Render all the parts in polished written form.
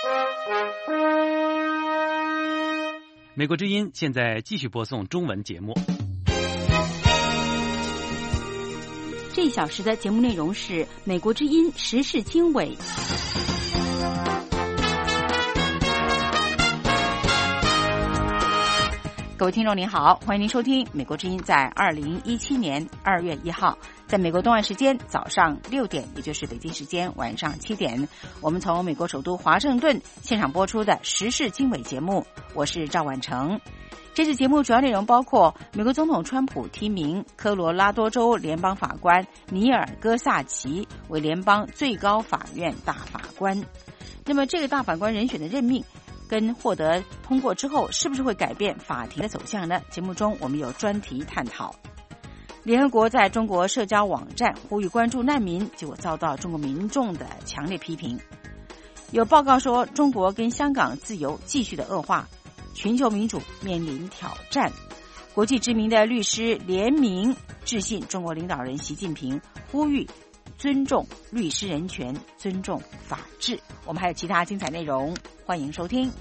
美国之音现在继续播送中文节目。 这一小时的节目内容是美国之音时事经纬。各位听众您好，欢迎您收听美国之音在2017年2月1号在美国东岸时间早上6点，也就是北京时间晚上7点，我们从美国首都华盛顿现场播出的时事经纬节目，我是赵婉成。这次节目主要内容包括美国总统川普提名科罗拉多州联邦法官尼尔·戈萨奇为联邦最高法院大法官。那么这个大法官人选的任命跟获得通过之后，是不是会改变法庭的走向呢？节目中我们有专题探讨。联合国在中国社交网站呼吁关注难民，结果遭到中国民众的强烈批评。有报告说，中国跟香港自由继续的恶化，全球民主面临挑战。国际知名的律师联名致信中国领导人习近平，呼吁尊重律师人权，尊重法治。我们还有其他精彩内容，欢迎收听。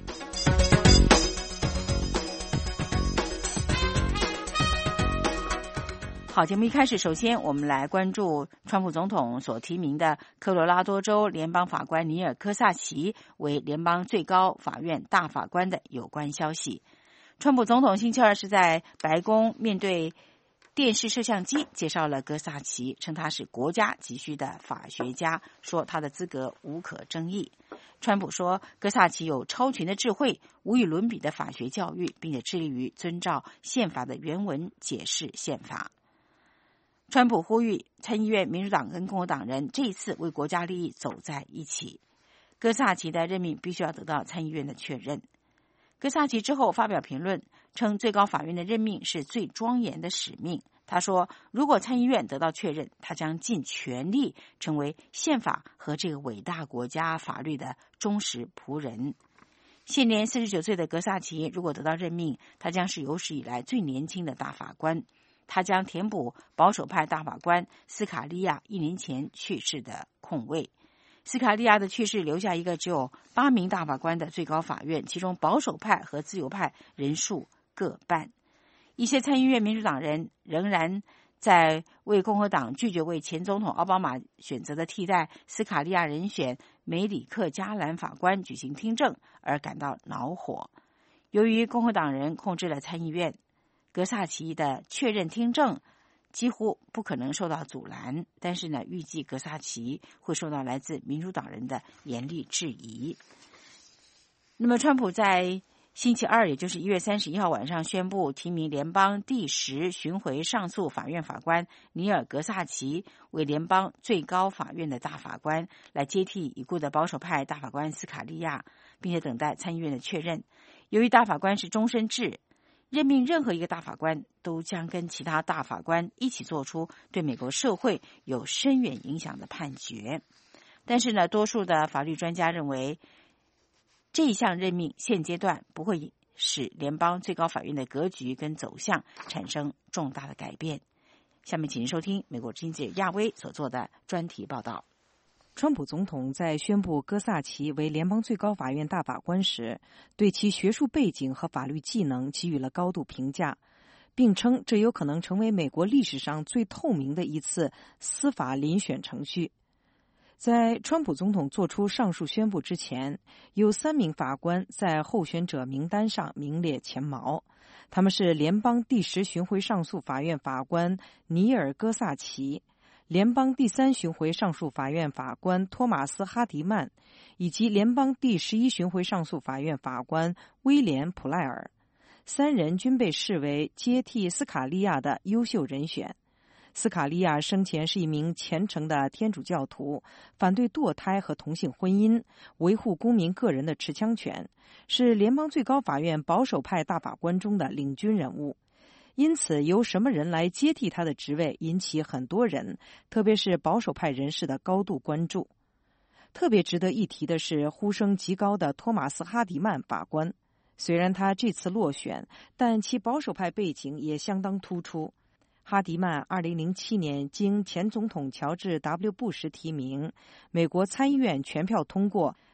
好，节目一开始，首先我们来关注川普总统所提名的科罗拉多州联邦法官尼尔·科萨奇为联邦最高法院大法官的有关消息。川普总统星期二是在白宫面对电视摄像机介绍了戈萨奇，称他是国家急需的法学家，说他的资格无可争议。川普说，戈萨奇有超群的智慧，无与伦比的法学教育，并且致力于遵照宪法的原文解释宪法。川普呼吁参议院民主党跟共和党人这一次为国家利益走在一起。戈萨奇的任命必须要得到参议院的确认。戈萨奇之后发表评论，称最高法院的任命是最庄严的使命。他说，如果参议院得到确认，他将尽全力成为宪法和这个伟大国家法律的忠实仆人。现年49岁的戈萨奇如果得到任命，他将是有史以来最年轻的大法官。他将填补保守派大法官斯卡利亚1年前去世的空位。斯卡利亚的去世留下一个只有8名大法官的最高法院，其中保守派和自由派人数各半。一些参议院民主党人仍然在为共和党拒绝为前总统奥巴马选择的替代斯卡利亚人选梅里克加兰法官举行听证而感到恼火。由于共和党人控制了参议院，戈萨奇的确认听证几乎不可能受到阻拦，但是呢，预计戈萨奇会受到来自民主党人的严厉质疑。那么川普在星期二，也就是1月31号晚上宣布提名联邦第10巡回上诉法院法官尼尔·戈萨奇为联邦最高法院的大法官，来接替已故的保守派大法官斯卡利亚，并且等待参议院的确认。由于大法官是终身制，任命任何一个大法官都将跟其他大法官一起做出对美国社会有深远影响的判决。但是呢，多数的法律专家认为，这一项任命现阶段不会使联邦最高法院的格局跟走向产生重大的改变。下面请您收听美国之音记者亚威所做的专题报道。 川普总统在宣布戈萨奇为联邦最高法院大法官时，对其学术背景和法律技能给予了高度评价，并称这有可能成为美国历史上最透明的一次司法遴选程序。在川普总统做出上述宣布之前，有3名法官在候选者名单上名列前茅，他们是联邦第10巡回上诉法院法官尼尔·戈萨奇、联邦第3巡回上诉法院法官托马斯·哈迪曼，以及联邦第11巡回上诉法院法官威廉·普赖尔。3人均被视为接替斯卡利亚的优秀人选。斯卡利亚生前是一名虔诚的天主教徒，反对堕胎和同性婚姻，维护公民个人的持枪权，是联邦最高法院保守派大法官中的领军人物。因此，由什么人来接替他的职位，引起很多人，特别是保守派人士的高度关注。特别值得一提的是，呼声极高的托马斯·哈迪曼法官，虽然他这次落选，但其保守派背景也相当突出。哈迪曼2007年经前总统乔治 ·W. 布什提名，美国参议院全票通过，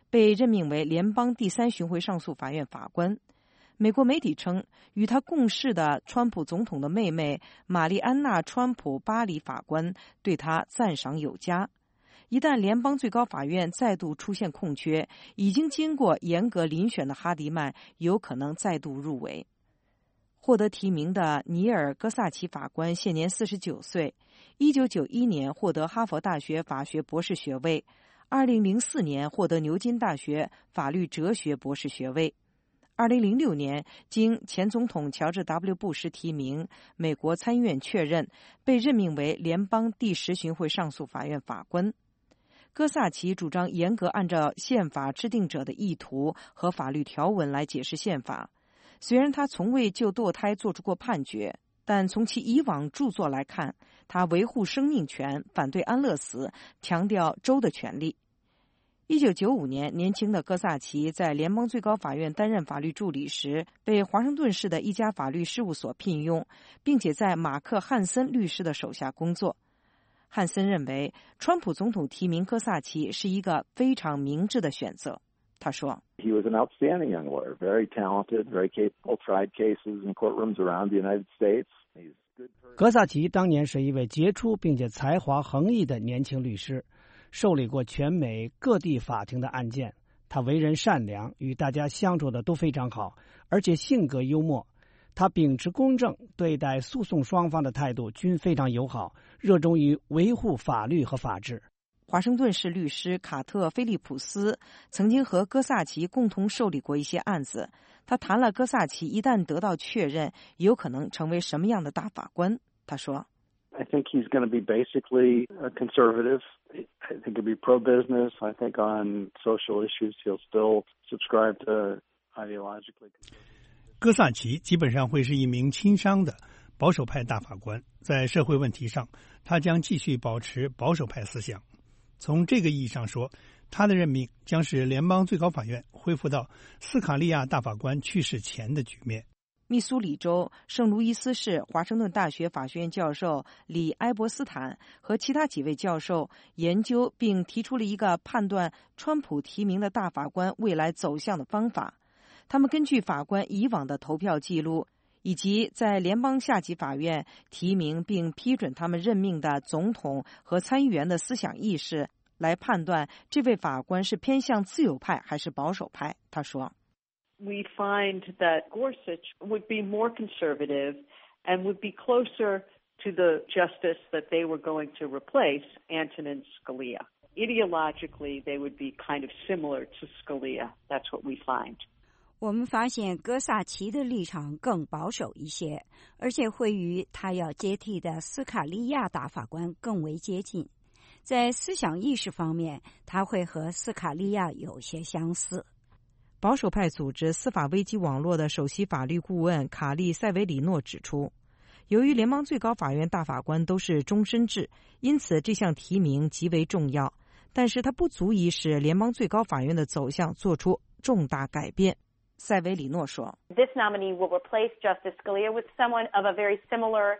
被任命为联邦第3巡回上诉法院法官。美国媒体称，与他共事的川普总统的妹妹玛丽安娜·川普巴里法官对他赞赏有加。一旦联邦最高法院再度出现空缺，已经经过严格遴选的哈迪曼有可能再度入围。获得提名的尼尔·戈萨奇法官现年49岁，1991年获得哈佛大学法学博士学位，2004年获得牛津大学法律哲学博士学位。2006年经前总统乔治 ·W. 布什提名，美国参议院确认，被任命为联邦第10巡回上诉法院法官。戈萨奇主张严格按照宪法制定者的意图和法律条文来解释宪法。虽然他从未就堕胎做出过判决，但从其以往著作来看，他维护生命权，反对安乐死，强调州的权利。1995年，年轻的戈萨奇在联邦最高法院担任法律助理时，被华盛顿市的一家法律事务所聘用，并且在马克·汉森律师的手下工作。汉森认为，川普总统提名戈萨奇是一个非常明智的选择。他说 He was an outstanding young lawyer, very talented, very capable, tried cases in courtrooms around the United States. 戈萨奇当年是一位杰出并且才华横溢的年轻律师，受理过全美各地法庭的案件。他为人善良，与大家相处的都非常好，而且性格幽默。他秉持公正，对待诉讼双方的态度均非常友好，热衷于维护法律和法治。 华盛顿市律师卡特·菲利普斯曾经和戈萨奇共同受理过一些案子。他谈了戈萨奇一旦得到确认，有可能成为什么样的大法官。他说 I think he's going to be basically a conservative. I think he'll be pro-business. I think on social issues he'll still subscribe to ideologically. 戈萨奇基本上会是一名亲商的保守派大法官，在社会问题上，他将继续保持保守派思想。从这个意义上说，他的任命将使联邦最高法院恢复到斯卡利亚大法官去世前的局面。 密苏里州圣路易斯市华盛顿大学法学院教授里埃伯斯坦和其他几位教授研究并提出了一个判断川普提名的大法官未来走向的方法。他们根据法官以往的投票记录，以及在联邦下级法院提名并批准他们任命的总统和参议员的思想意识，来判断这位法官是偏向自由派还是保守派。他说 We find that Gorsuch would be more conservative and would be closer to the justice that they were going to replace, Antonin Scalia. Ideologically, they would be kind of similar to Scalia. That's what we find. 我们发现戈萨奇的立场更保守一些，而且会与他要接替的斯卡利亚大法官更为接近。在思想意识方面，他会和斯卡利亚有些相似。 保守派组织司法危机网络的首席法律顾问卡利·塞维里诺指出，由于联邦最高法院大法官都是终身制，因此这项提名极为重要，但是它不足以使联邦最高法院的走向做出重大改变。塞维里诺说 This nominee will replace Justice Scalia with someone of a very similar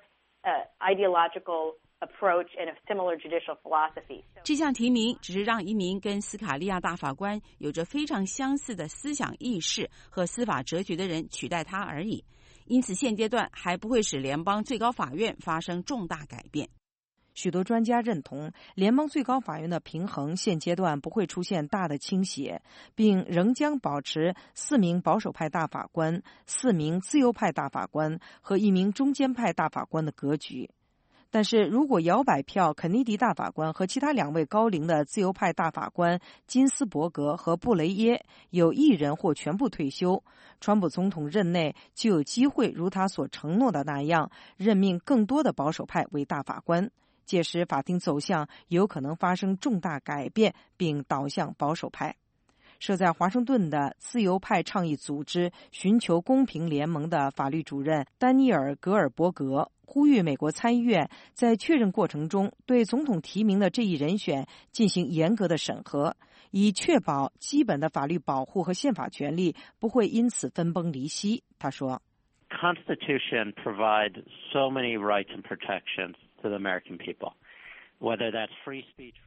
ideological approach and a similar judicial philosophy. 这项提名只是让一名跟斯卡利亚大法官有着非常相似的思想意识和司法哲学的人取代他而已，因此现阶段还不会使联邦最高法院发生重大改变。许多专家认同，联邦最高法院的平衡现阶段不会出现大的倾斜，并仍将保持4名保守派大法官、4名自由派大法官和1名中间派大法官的格局。但是如果摇摆票肯尼迪大法官和其他2位高龄的自由派大法官金斯伯格和布雷耶有1人或全部退休，川普总统任内就有机会如他所承诺的那样，任命更多的保守派为大法官。届时法庭走向有可能发生重大改变，并导向保守派。设在华盛顿的自由派倡议组织寻求公平联盟的法律主任丹尼尔·格尔伯格呼吁美国参议院在确认过程中对总统提名的这一人选进行严格的审核，以确保基本的法律保护和宪法权利不会因此分崩离析。他说 Constitution provides so many rights and protections to the American people, whether that's free speech rights.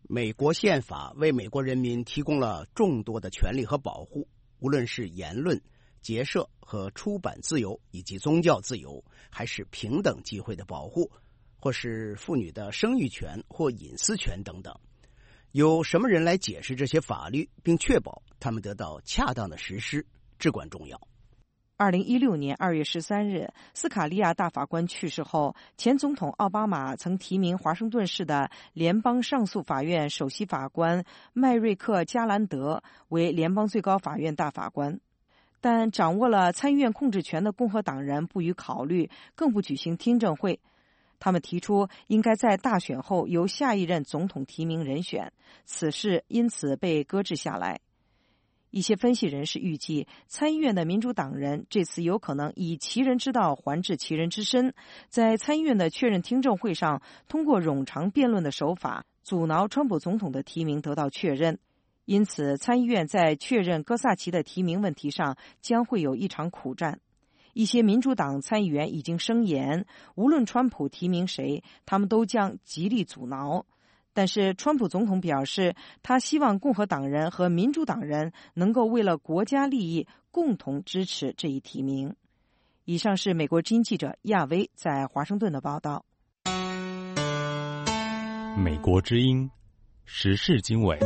美国宪法为美国人民提供了众多的权利和保护，无论是言论、结社和出版自由，以及宗教自由，还是平等机会的保护，或是妇女的生育权或隐私权等等。由什么人来解释这些法律，并确保他们得到恰当的实施，至关重要。 2016年2月13日，斯卡利亚大法官去世后，前总统奥巴马曾提名华盛顿市的联邦上诉法院首席法官麦瑞克·加兰德为联邦最高法院大法官。但掌握了参议院控制权的共和党人不予考虑，更不举行听证会。他们提出应该在大选后由下一任总统提名人选，此事因此被搁置下来。一些分析人士预计，参议院的民主党人这次有可能以其人之道还治其人之身，在参议院的确认听证会上通过冗长辩论的手法阻挠川普总统的提名得到确认。因此，参议院在确认戈萨奇的提名问题上将会有一场苦战。一些民主党参议员已经声言，无论川普提名谁，他们都将极力阻挠。但是川普总统表示，他希望共和党人和民主党人能够为了国家利益共同支持这一提名。以上是美国之音记者亚薇在华盛顿的报道。 美国之音时事经纬。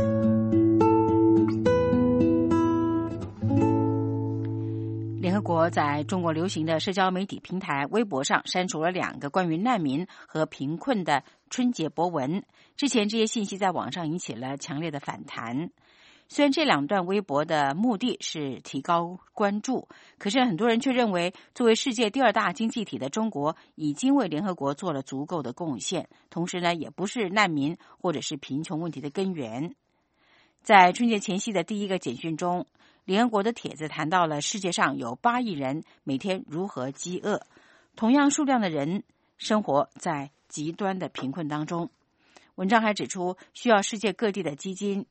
联合国在中国流行的社交媒体平台微博上删除了2个关于难民和贫困的春节博文。之前这些信息在网上引起了强烈的反弹。虽然这2段微博的目的是提高关注，可是很多人却认为，作为世界第2大经济体的中国已经为联合国做了足够的贡献，同时呢，也不是难民或者是贫穷问题的根源。在春节前夕的第一个简讯中，联合国的帖子谈到了世界上有8亿人每天如何饥饿，同样数量的人生活在极端的贫困当中。文章还指出，需要世界各地的基金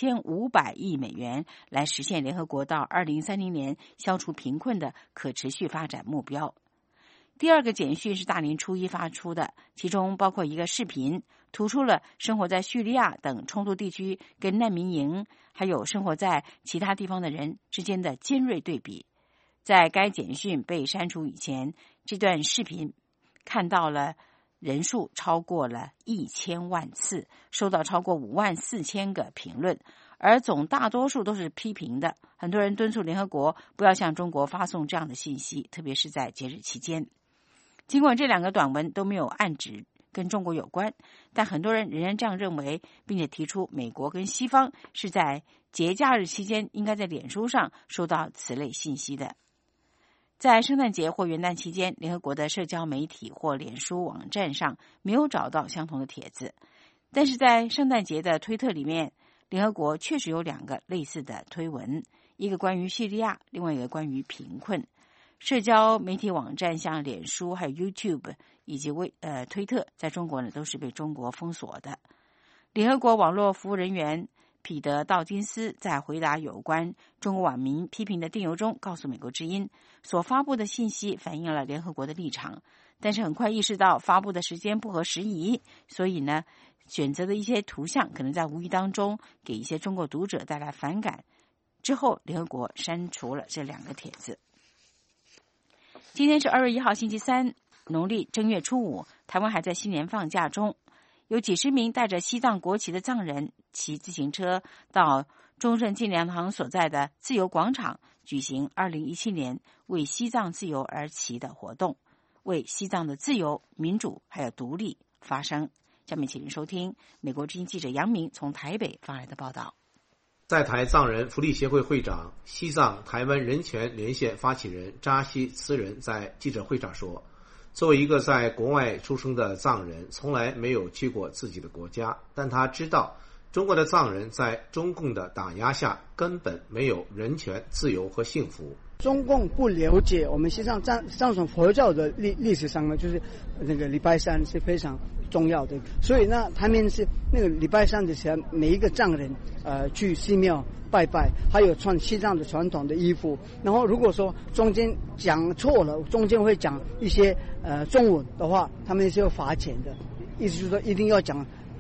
2500亿美元来实现联合国到2030年消除贫困的可持续发展目标。第2个简讯是大年初一发出的，其中包括一个视频，突出了生活在叙利亚等冲突地区跟难民营，还有生活在其他地方的人之间的尖锐对比。在该简讯被删除以前，这段视频看到了人数超过了1000万次，收到超过54000个评论，而总大多数都是批评的。很多人敦促联合国不要向中国发送这样的信息，特别是在节日期间。尽管这2个短文都没有暗指跟中国有关，但很多人仍然这样认为，并且提出美国跟西方是在节假日期间应该在脸书上收到此类信息的。在圣诞节或元旦期间，联合国的社交媒体或脸书网站上没有找到相同的帖子，但是在圣诞节的推特里面，联合国确实有2个类似的推文，一个关于叙利亚，另外一个关于贫困。社交媒体网站像脸书还有 YouTube 以及推特在中国呢都是被中国封锁的。联合国网络服务人员彼得·道金斯在回答有关中国网民批评的电邮中告诉美国之音，所发布的信息反映了联合国的立场，但是很快意识到发布的时间不合时宜，所以呢选择的一些图像可能在无意当中给一些中国读者带来反感，之后联合国删除了这2个帖子。今天是2月1号星期三，农历正月初5，台湾还在新年放假中。有几十名带着西藏国旗的藏人骑自行车到中正纪念堂所在的自由广场举行2017年为西藏自由而骑的活动，为西藏的自由、民主还有独立发声。下面请您收听美国之音记者杨明从台北发来的报道。 在台藏人福利协会会长、西藏台湾人权连线发起人扎西慈人在记者会上说，作为一个在国外出生的藏人，从来没有去过自己的国家，但他知道中国的藏人在中共的打压下根本没有人权、自由和幸福。 中共不了解我们西藏藏传佛教的历史上呢，就是那个礼拜3是非常重要的，所以呢，他们是那个礼拜3的时候，每一个藏人去寺庙拜拜，还有穿西藏的传统的衣服。然后如果说中间讲错了，中间会讲一些中文的话，他们是要罚钱的。意思就是说一定要讲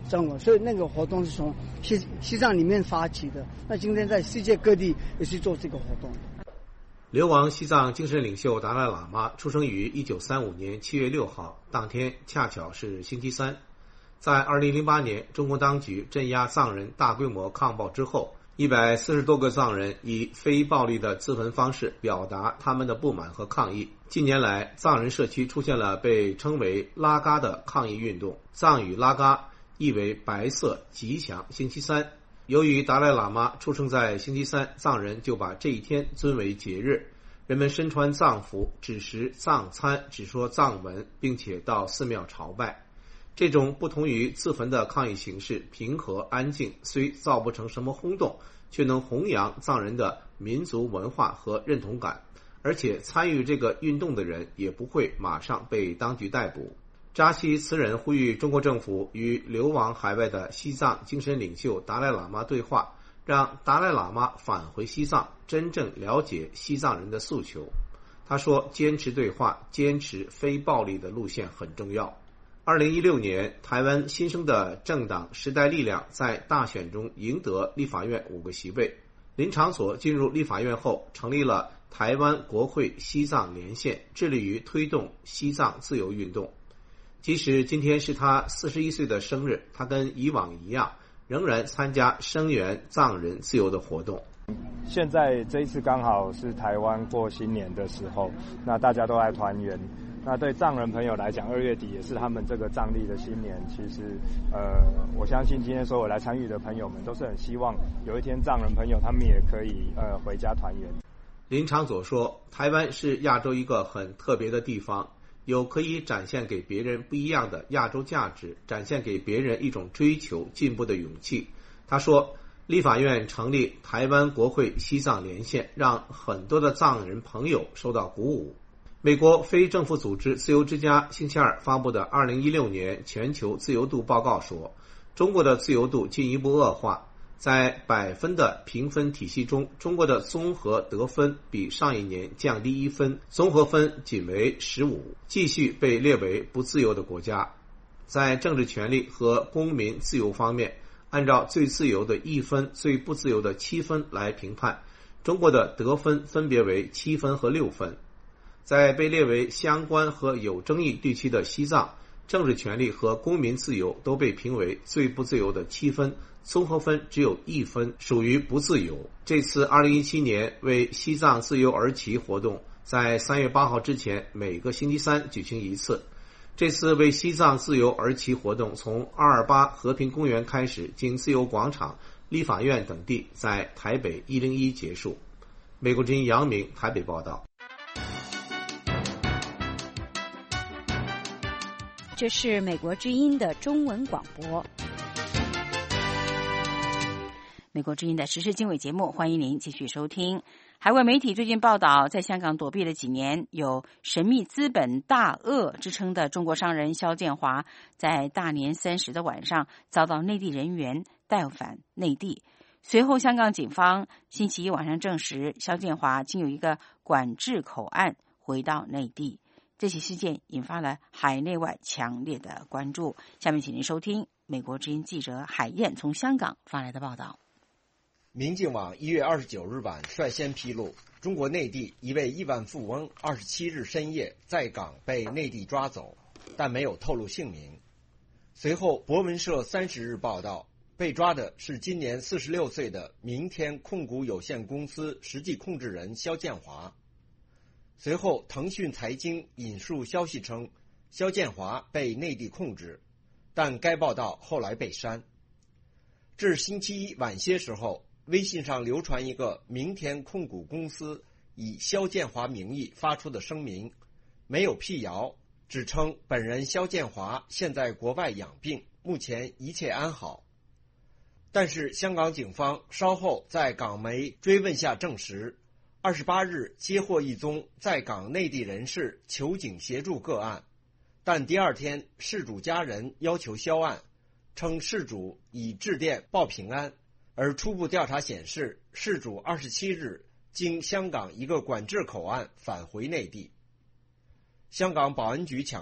中文，所以那个活动是从西藏里面发起的。那今天在世界各地也是做这个活动。 流亡西藏精神领袖达赖喇嘛出生于1935年7月6号，当天恰巧是星期三。在2008年中国当局镇压藏人大规模抗暴之后，140多个藏人以非暴力的自焚方式表达他们的不满和抗议。近年来，藏人社区出现了被称为拉嘎的抗议运动，藏语拉嘎意为白色、吉祥、星期三。由于达赖喇嘛出生在星期三，藏人就把这一天尊为节日。人们身穿藏服，只食藏餐，只说藏文，并且到寺庙朝拜。这种不同于自焚的抗议形式平和安静，虽造不成什么轰动，却能弘扬藏人的民族文化和认同感，而且参与这个运动的人也不会马上被当局逮捕。扎西词人呼吁中国政府与流亡海外的西藏精神领袖达赖喇嘛对话，让达赖喇嘛返回西藏，真正了解西藏人的诉求。他说，坚持对话，坚持非暴力的路线很重要。2016年，台湾新生的政党时代力量在大选中赢得立法院5个席位。林长佐进入立法院后，成立了台湾国会西藏连线，致力于推动西藏自由运动。即使今天是他41岁的生日，他跟以往一样，仍然参加声援藏人自由的活动。 现在这一次刚好是台湾过新年的时候，那大家都来团圆。那对藏人朋友来讲，2月底也是他们这个藏历的新年。其实，我相信今天所有来参与的朋友们都是很希望有一天藏人朋友他们也可以回家团圆。 林长佐说，台湾是亚洲一个很特别的地方，有可以展现给别人不一样的亚洲价值，展现给别人一种追求进步的勇气。他说，立法院成立台湾国会西藏连线，让很多的藏人朋友受到鼓舞。美国非政府组织自由之家星期二发布的2016年全球自由度报告说，中国的自由度进一步恶化。在100分的评分体系中，中国的综合得分比上一年降低1分，综合分仅为15，继续被列为不自由的国家。在政治权利和公民自由方面，按照最自由的1分、最不自由的7分来评判，中国的得分分别为7分和6分。在被列为相关和有争议地区的西藏，政治权利和公民自由都被评为最不自由的7分，综合分只有1分，属于不自由。这次2017年为西藏自由而旗活动在3月8号之前每个星期三举行一次。这次为西藏自由而旗活动从228和平公园开始，经自由广场、立法院等地，在台北101结束。美国之音杨明台北报道。 这是美国之音的中文广播。 美国之音的时事经纬节目，欢迎您继续收听。海外媒体最近报道，在香港躲避了几年，有神秘资本大鳄之称的中国商人肖建华，在大年30的晚上遭到内地人员带返内地。随后，香港警方星期一晚上证实，肖建华经有一个管制口岸回到内地。这起事件引发了海内外强烈的关注。下面请您收听美国之音记者海燕从香港发来的报道。 明镜网1月29日晚率先披露，中国内地一位亿万富翁27日深夜在港被内地抓走，但没有透露姓名。随后，博文社30日报道，被抓的是今年46岁的明天控股有限公司实际控制人肖建华。随后，腾讯财经引述消息称，肖建华被内地控制，但该报道后来被删。至星期一晚些时候，微信上流传一个明天控股公司以肖建华名义发出的声明，没有辟谣，只称本人肖建华现在国外养病，目前一切安好。但是香港警方稍后在港媒追问下证实，28日接获一宗在港内地人士求警协助个案，但第二天事主家人要求销案，称事主已致电报平安，而初步调查显示，事主27日经香港一个管制口岸返回内地。香港保安局强调，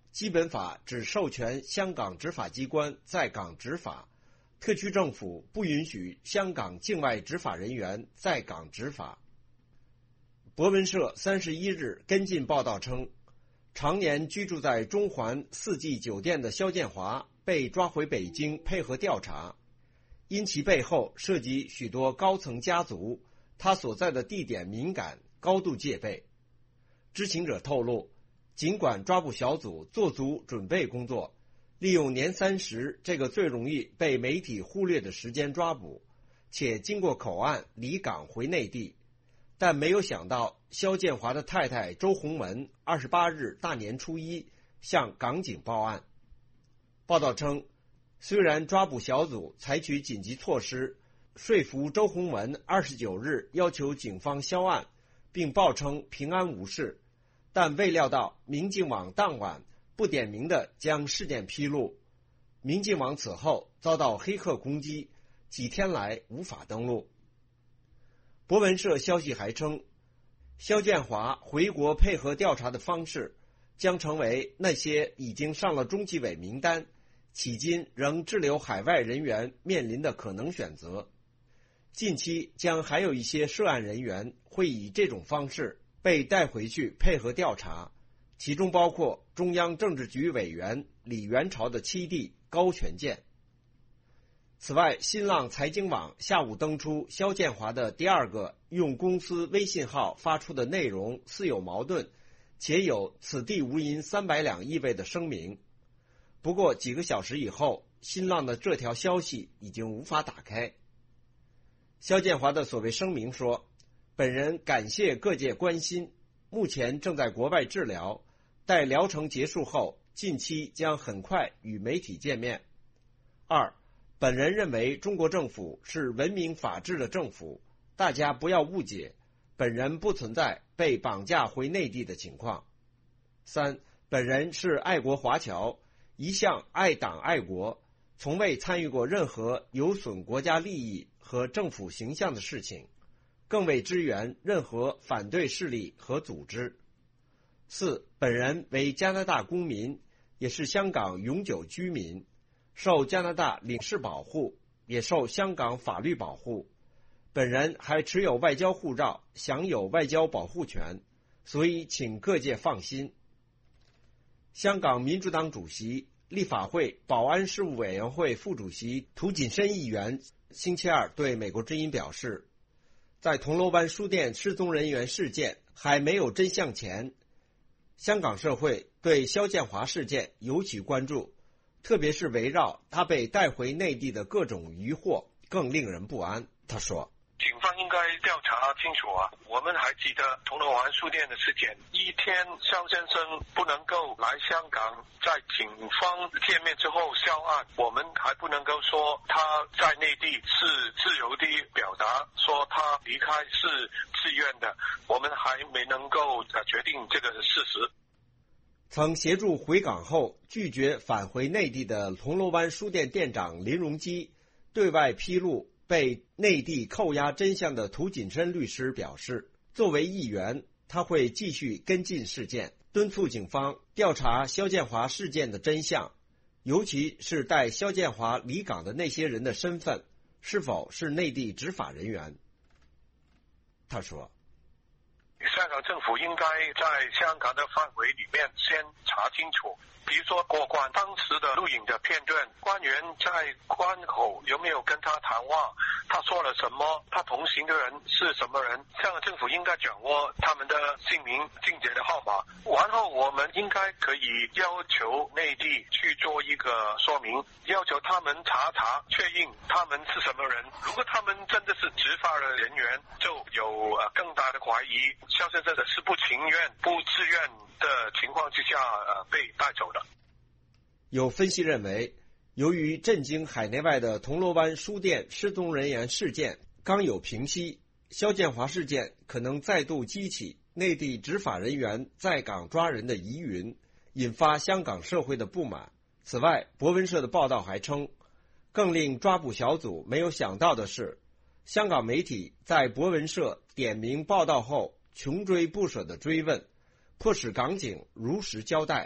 基本法只授权香港执法机关在港执法，特区政府不允许香港境外执法人员在港执法。博文社31日跟进报道称，常年居住在中环四季酒店的肖建华被抓回北京配合调查，因其背后涉及许多高层家族，他所在的地点敏感，高度戒备。知情者透露，尽管抓捕小组做足准备工作，利用年30这个最容易被媒体忽略的时间抓捕，且经过口岸离港回内地，但没有想到肖建华的太太周鸿文28日大年初一向港警报案。报道称，虽然抓捕小组采取紧急措施，说服周鸿文29日要求警方销案，并报称平安无事，但未料到明镜网当晚不点名地将事件披露。明镜网此后遭到黑客攻击，几天来无法登录。博文社消息还称，肖建华回国配合调查的方式将成为那些已经上了中纪委名单，迄今仍滞留海外人员面临的可能选择。近期将还有一些涉案人员会以这种方式被带回去配合调查，其中包括中央政治局委员李元朝的七弟高全健。此外，新浪财经网下午登出肖建华的第二个用公司微信号发出的内容似有矛盾，且有此地无银300两意味的声明。不过几个小时以后，新浪的这条消息已经无法打开。肖建华的所谓声明说，本人感谢各界关心，目前正在国外治疗，待疗程结束后，近期将很快与媒体见面。2. 本人认为中国政府是文明法治的政府，大家不要误解，本人不存在被绑架回内地的情况。3. 本人是爱国华侨，一向爱党爱国，从未参与过任何有损国家利益和政府形象的事情，更未支援任何反对势力和组织。4. 本人为加拿大公民，也是香港永久居民，受加拿大领事保护，也受香港法律保护。本人还持有外交护照，享有外交保护权，所以请各界放心。香港民主党主席、立法会保安事务委员会副主席涂谨申议员星期二对美国之音表示，在铜锣湾书店失踪人员事件还没有真相前，香港社会对肖建华事件尤其关注，特别是围绕他被带回内地的各种疑惑更令人不安。他说， 警方应该调查清楚啊！我们还记得铜锣湾书店的事件，一天肖先生不能够来香港，在警方见面之后销案，我们还不能够说他在内地是自由地表达，说他离开是自愿的，我们还没能够决定这个事实。 曾协助回港后拒绝返回内地的铜锣湾书店店长林荣基对外披露被内地扣押真相的涂谨申律师表示，作为议员，他会继续跟进事件，敦促警方调查肖建华事件的真相，尤其是带肖建华离港的那些人的身份是否是内地执法人员。他说， 香港政府应该在香港的范围里面先查清楚，比如说过关当时的录影的片段，官员在关口有没有跟他谈话，他说了什么，他同行的人是什么人，香港政府应该掌握他们的姓名、境界的号码，然后我们应该可以要求内地去做一个说明，要求他们查确认他们是什么人，如果他们真的是执法的人员，就有更大的怀疑肖先生是不情愿、不自愿的情况之下被带走的。 有分析认为，由于震惊海内外的铜锣湾书店失踪人员事件刚有平息，肖建华事件可能再度激起内地执法人员在港抓人的疑云，引发香港社会的不满。此外，博文社的报道还称，更令抓捕小组没有想到的是，香港媒体在博文社点名报道后穷追不舍的追问，迫使港警如实交代，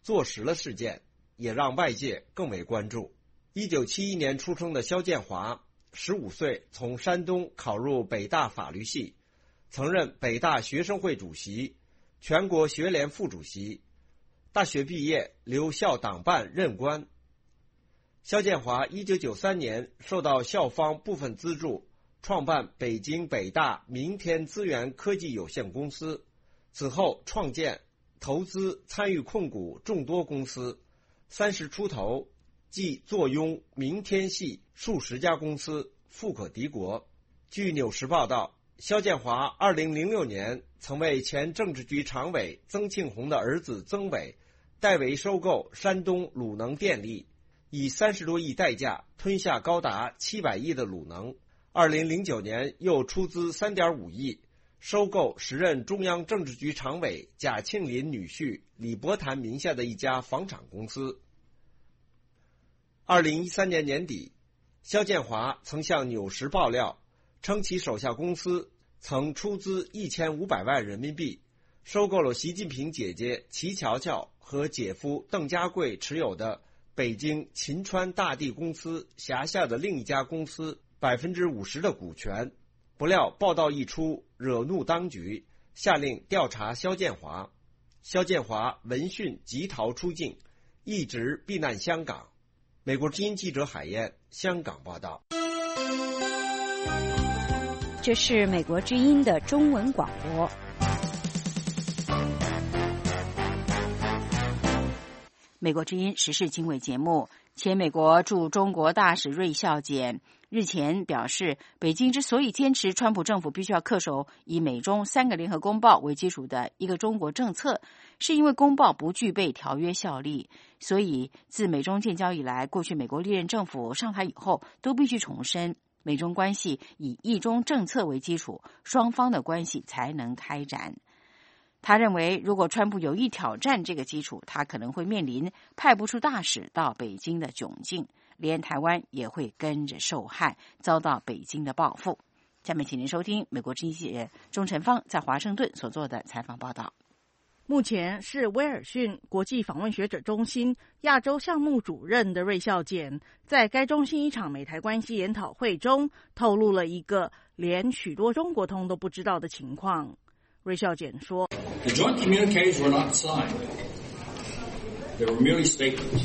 坐实了事件，也让外界更为关注。1971年出生的肖建华，15岁从山东考入北大法律系，曾任北大学生会主席、全国学联副主席。大学毕业留校党办任官。肖建华1993年受到校方部分资助，创办北京北大明天资源科技有限公司，此后创建、投资、参与控股众多公司，30出头即坐拥明天系数十家公司，富可敌国。据《纽时》报道，肖建华2006年曾为前政治局常委曾庆红的儿子曾伟代为收购山东鲁能电力，以30多亿代价吞下高达700亿的鲁能。2009年又出资3.5亿收购时任中央政治局常委贾庆林女婿李伯潭名下的一家房产公司。2013年年底，肖建华曾向《纽时》爆料，称其手下公司曾出资1500万人民币收购了习近平姐姐齐乔乔和姐夫邓家贵持有的北京秦川大地公司辖下的另一家公司50%的股权。不料报道一出，惹怒当局，下令调查肖建华。肖建华闻讯急逃出境，一直避难香港。美国之音记者海燕香港报道。 这是美国之音的中文广播。 美国之音时事经纬节目，前美国驻中国大使瑞孝俭日前表示，北京之所以坚持川普政府必须要恪守以美中3个联合公报为基础的一个中国政策，是因为公报不具备条约效力。所以自美中建交以来，过去美国历任政府上台以后都必须重申，美中关系以一中政策为基础，双方的关系才能开展。他认为，如果川普有意挑战这个基础，他可能会面临派不出大使到北京的窘境，连台湾也会跟着受害，遭到北京的报复。下面请您收听美国之音记者钟晨芳在华盛顿所做的采访报道。 目前是威尔逊国际访问学者中心亚洲项目主任的瑞孝俭，在该中心一场美台关系研讨会中透露了一个连许多中国通都不知道的情况。瑞孝俭说 The joint communiques were not signed. They were merely statements.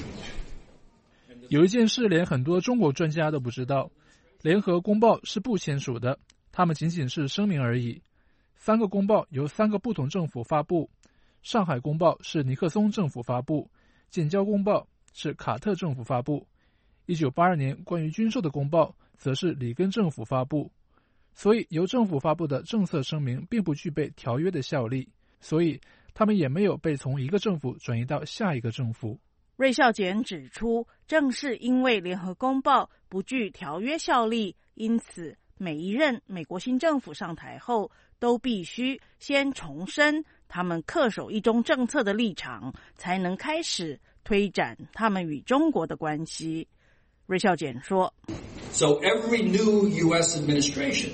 有一件事连很多中国专家都不知道，联合公报是不签署的，他们仅仅是声明而已。3个公报由3个不同政府发布，上海公报是尼克松政府发布，建交公报是卡特政府发布，1982年关于军售的公报则是里根政府发布。所以由政府发布的政策声明并不具备条约的效力，所以他们也没有被从一个政府转移到下一个政府。 瑞孝俭指出，正是因为联合公报不具条约效力，因此每一任美国新政府上台后都必须先重申他们恪守一中政策的立场，才能开始推展他们与中国的关系。瑞孝俭说 So every new U.S. administration,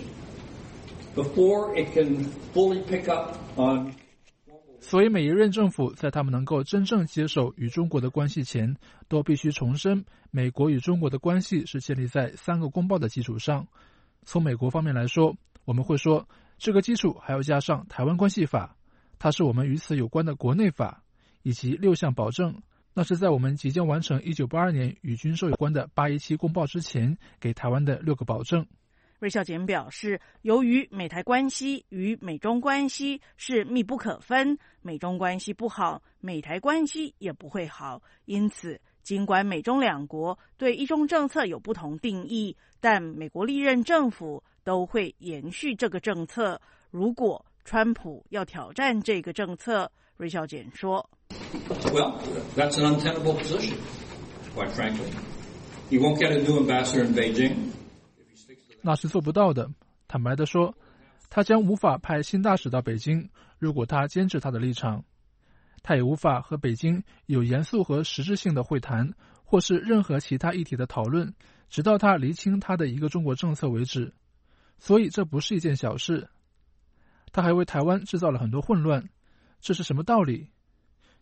before it can fully pick up on 所以每一任政府在他们能够真正接手与中国的关系前，都必须重申美国与中国的关系是建立在3个公报的基础上。从美国方面来说，我们会说这个基础还要加上台湾关系法，它是我们与此有关的国内法，以及6项保证，那是在我们即将完成1982年与军售有关的817公报之前给台湾的6个保证。 瑞孝俭表示，由于美台关系与美中关系是密不可分，美中关系不好，美台关系也不会好，因此尽管美中两国对一中政策有不同定义，但美国历任政府都会延续这个政策。如果川普要挑战这个政策，瑞孝俭说 Well, that's an untenable position, quite frankly. He won't get a new ambassador in Beijing. 那是做不到的。坦白地说，他将无法派新大使到北京，如果他坚持他的立场。他也无法和北京有严肃和实质性的会谈，或是任何其他议题的讨论，直到他厘清他的一个中国政策为止。所以这不是一件小事。他还为台湾制造了很多混乱，这是什么道理？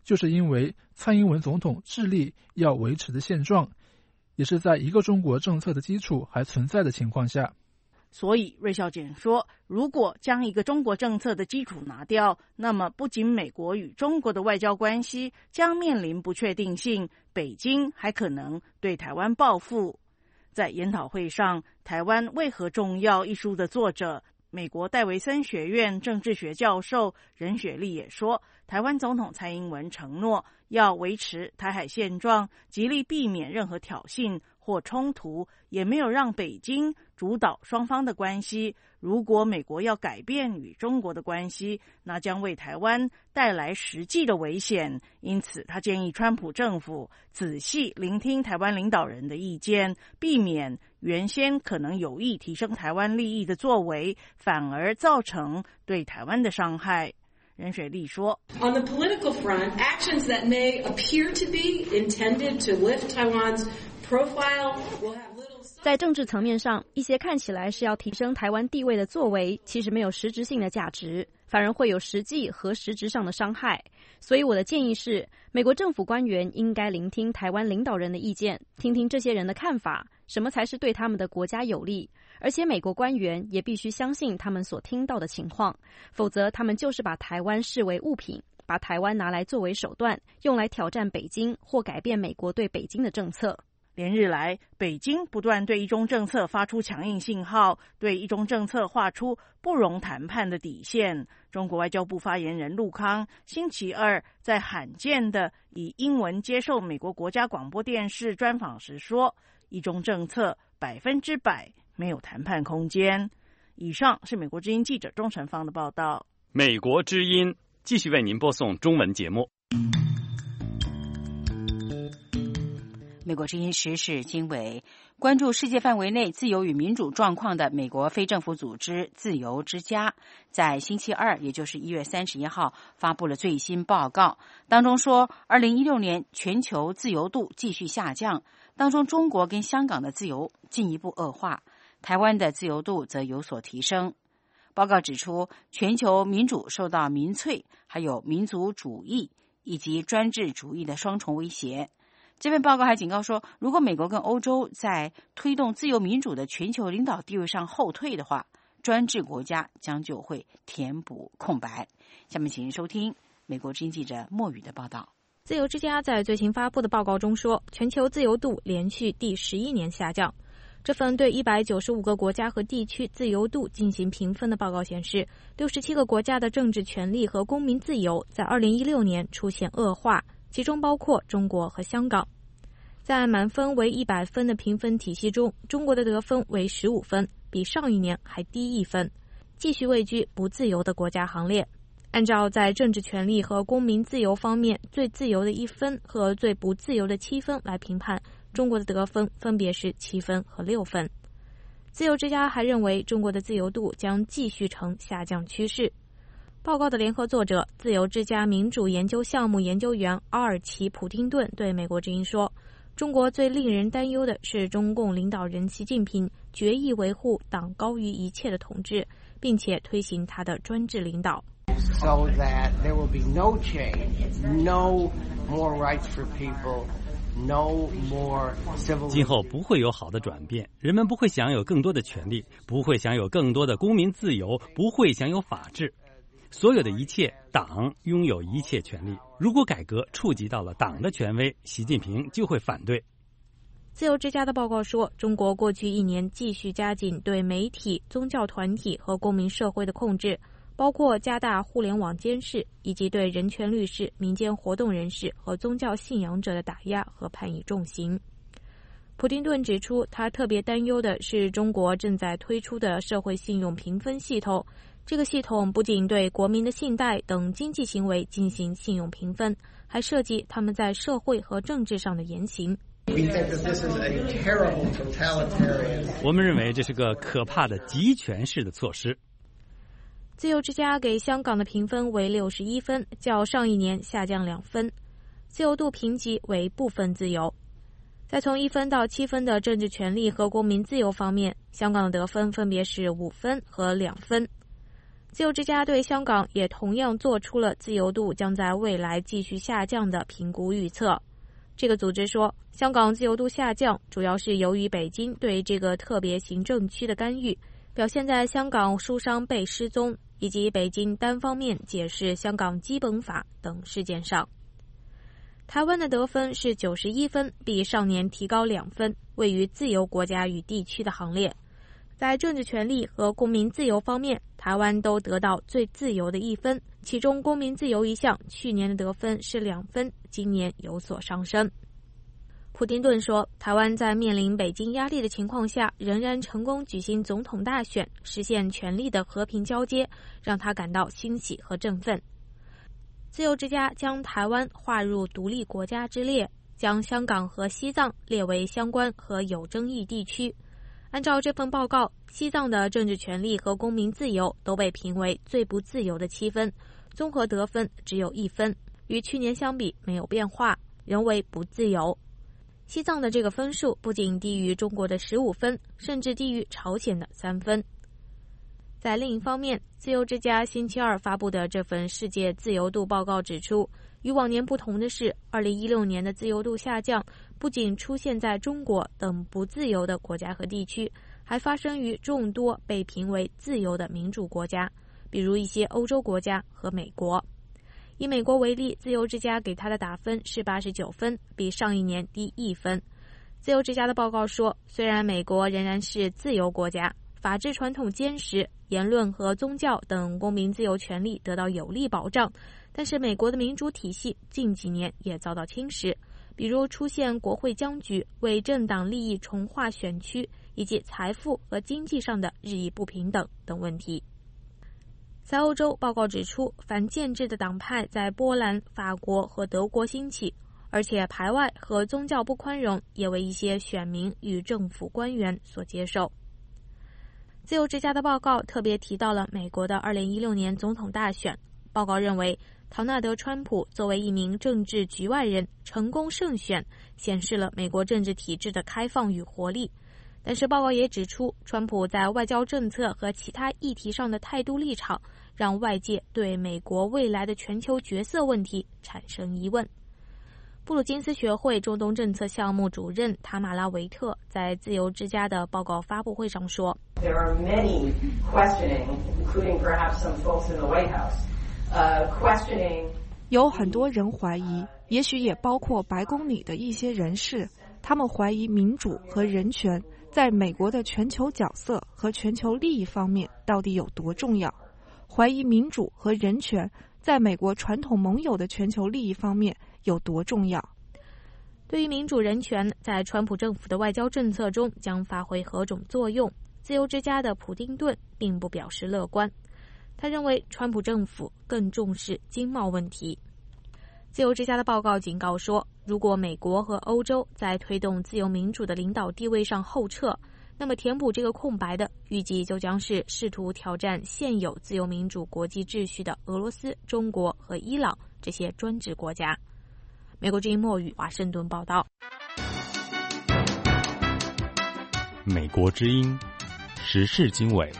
就是因为蔡英文总统致力要维持的现状，也是在一个中国政策的基础还存在的情况下。 所以瑞孝简说，如果将一个中国政策的基础拿掉，那么不仅美国与中国的外交关系将面临不确定性，北京还可能对台湾报复。在研讨会上，《台湾为何重要》一书的作者美国戴维森学院政治学教授任雪莉也说，台湾总统蔡英文承诺要维持台海现状，极力避免任何挑衅或冲突，也没有让北京主导双方的关系。如果美国要改变与中国的关系，那将为台湾带来实际的危险。因此，他建议川普政府仔细聆听台湾领导人的意见，避免原先可能有意提升台湾利益的作为，反而造成对台湾的伤害。任雪莉说 On the political front, actions that may appear to be intended to lift Taiwan's profile will have little... 在政治层面上，一些看起来是要提升台湾地位的作为，其实没有实质性的价值，反而会有实际和实质上的伤害。所以我的建议是，美国政府官员应该聆听台湾领导人的意见，听听这些人的看法，什么才是对他们的国家有利。而且美国官员也必须相信他们所听到的情况，否则他们就是把台湾视为物品，把台湾拿来作为手段，用来挑战北京或改变美国对北京的政策。 连日来，北京不断对一中政策发出强硬信号，对一中政策画出不容谈判的底线。中国外交部发言人陆康星期二在罕见的以英文接受美国国家广播电视专访时说，一中政策100%没有谈判空间。以上是美国之音记者钟成芳的报道。 美国之音继续为您播送中文节目。 美国之音时事经纬关注世界范围内自由与民主状况的美国非政府组织自由之家在星期二，也就是1月31号发布了最新报告，当中说2016年全球自由度继续下降，当中中国跟香港的自由进一步恶化，台湾的自由度则有所提升。报告指出，全球民主受到民粹还有民族主义以及专制主义的双重威胁。这份报告还警告说，如果美国跟欧洲在推动自由民主的全球领导地位上后退的话，专制国家将就会填补空白。下面请您收听美国之音记者莫宇的报道。 自由之家在最新发布的报告中说，全球自由度连续第11年下降。这份对195个国家和地区自由度进行评分的报告显示，67个国家的政治权利和公民自由在2016年出现恶化，其中包括中国和香港。在满分为100分的评分体系中，中国的得分为15分，比上一年还低1分，继续位居不自由的国家行列。按照在政治权利和公民自由方面最自由的1分和最不自由的7分来评判，中国的得分分别是7分和6分。自由之家还认为，中国的自由度将继续呈下降趋势。报告的联合作者、自由之家民主研究项目研究员阿尔奇·普丁顿对美国之音说，中国最令人担忧的是中共领导人习近平决意维护党高于一切的统治，并且推行他的专制领导。 So that there will be no change, no more rights for people, no more civil... 今后不会有好的转变，人们不会享有更多的权利，不会享有更多的公民自由，不会享有法治。所有的一切，党拥有一切权利。如果改革触及到了党的权威，习近平就会反对。 自由之家的报告说，中国过去1年继续加紧对媒体、宗教团体和公民社会的控制，包括加大互联网监视，以及对人权律师、民间活动人士和宗教信仰者的打压和判以重刑。普丁顿指出，他特别担忧的是中国正在推出的社会信用评分系统。这个系统不仅对国民的信贷等经济行为进行信用评分，还涉及他们在社会和政治上的言行。 我们认为这是个可怕的集权式的措施。 自由之家给香港的评分为61分，较上一年下降2分，自由度评级为部分自由。在从1分到7分的政治权利和公民自由方面，香港的得分分别是5分和2分。 自由之家对香港也同样做出了自由度将在未来继续下降的评估预测。这个组织说，香港自由度下降主要是由于北京对这个特别行政区的干预，表现在香港书商被失踪以及北京单方面解释香港基本法等事件上。台湾的得分是91分，比上年提高2分，位于自由国家与地区的行列。在政治权利和公民自由方面，台湾都得到最自由的1分，其中公民自由一项去年的得分是2分，今年有所上升。普丁顿说，台湾在面临北京压力的情况下，仍然成功举行总统大选，实现权力的和平交接，让他感到欣喜和振奋。自由之家将台湾划入独立国家之列，将香港和西藏列为相关和有争议地区。按照这份报告，西藏的政治权利和公民自由都被评为最不自由的7分，综合得分只有1分，与去年相比没有变化，仍为不自由。西藏的这个分数不仅低于中国的15分，甚至低于朝鲜的3分。在另一方面，自由之家星期二发布的这份世界自由度报告指出，与往年不同的是，2016年的自由度下降不仅出现在中国等不自由的国家和地区，还发生于众多被评为自由的民主国家，比如一些欧洲国家和美国。以美国为例，自由之家给他的打分是89分，比上一年低1分。自由之家的报告说，虽然美国仍然是自由国家，法治传统坚实，言论和宗教等公民自由权利得到有力保障，但是美国的民主体系近几年也遭到侵蚀，比如出现国会僵局、为政党利益重划选区，以及财富和经济上的日益不平等等问题。在欧洲，报告指出，反建制的党派在波兰、法国和德国兴起，而且排外和宗教不宽容也为一些选民与政府官员所接受。自由之家的报告特别提到了美国的2016年总统大选。报告认为，唐纳德·川普作为一名政治局外人成功胜选，显示了美国政治体制的开放与活力。但是报告也指出，川普在外交政策和其他议题上的态度立场，让外界对美国未来的全球角色问题产生疑问。布鲁金斯学会中东政策项目主任塔马拉·维特在自由之家的报告发布会上说， There are many questioning, including perhaps some folks in the White House, questioning. 有很多人怀疑，也许也包括白宫里的一些人士，他们怀疑民主和人权在美国的全球角色和全球利益方面到底有多重要，怀疑民主和人权在美国传统盟友的全球利益方面有多重要。 对于民主人权在川普政府的外交政策中将发挥何种作用，自由之家的普丁顿并不表示乐观。他认为川普政府更重视经贸问题。自由之家的报告警告说，如果美国和欧洲在推动自由民主的领导地位上后撤，那么填补这个空白的预计就将是试图挑战现有自由民主国际秩序的俄罗斯、中国和伊朗这些专制国家。美国之音墨语华盛顿报道。 美国之音时事经纬。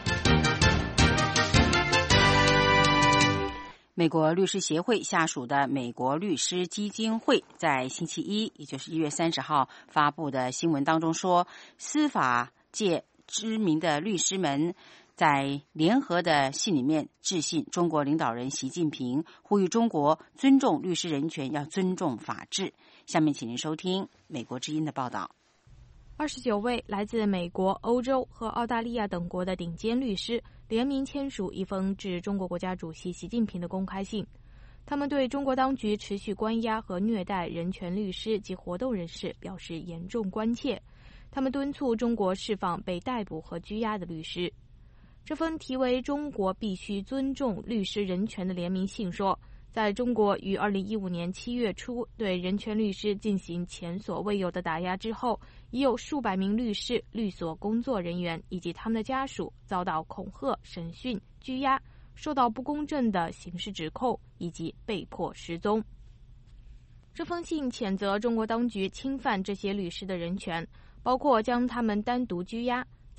美国律师协会下属的美国律师基金会在星期一，也就是1月30号发布的新闻当中说，司法界知名的律师们在联合的信里面致信中国领导人习近平，呼吁中国尊重律师人权，要尊重法治。下面请您收听美国之音的报道。 29位来自美国、欧洲和澳大利亚等国的顶尖律师联名签署一封致中国国家主席习近平的公开信，他们对中国当局持续关押和虐待人权律师及活动人士表示严重关切，他们敦促中国释放被逮捕和拘押的律师。这封题为《中国必须尊重律师人权》的联名信说，在中国于2015年7月初对人权律师进行前所未有的打压之后，已有数百名律师、律所工作人员以及他们的家属遭到恐吓、审讯、拘押，受到不公正的刑事指控，以及被迫失踪。这封信谴责中国当局侵犯这些律师的人权，包括将他们单独拘押，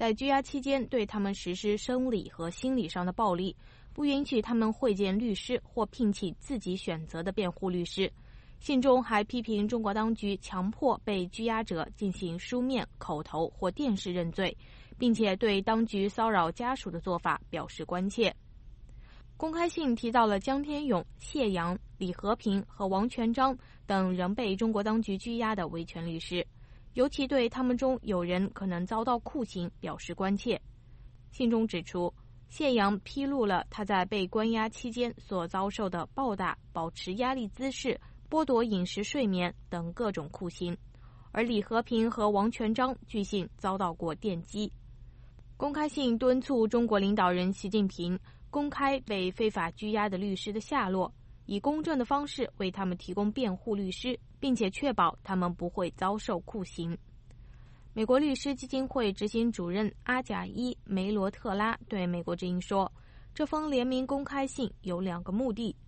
在拘押期间对他们实施生理和心理上的暴力，不允许他们会见律师或聘请自己选择的辩护律师。信中还批评中国当局强迫被拘押者进行书面、口头或电视认罪，并且对当局骚扰家属的做法表示关切。公开信提到了江天勇、谢阳、李和平和王全璋等仍被中国当局拘押的维权律师，尤其对他们中有人可能遭到酷刑表示关切。信中指出，谢阳披露了他在被关押期间所遭受的暴打、保持压力姿势、剥夺饮食睡眠等各种酷刑，而李和平和王全璋据信遭到过电击。公开信敦促中国领导人习近平公开被非法拘押的律师的下落，以公正的方式为他们提供辩护律师，并且确保他们不会遭受酷刑。美国律师基金会执行主任阿贾伊·梅罗特拉对美国之音说，这封联名公开信有2个目的。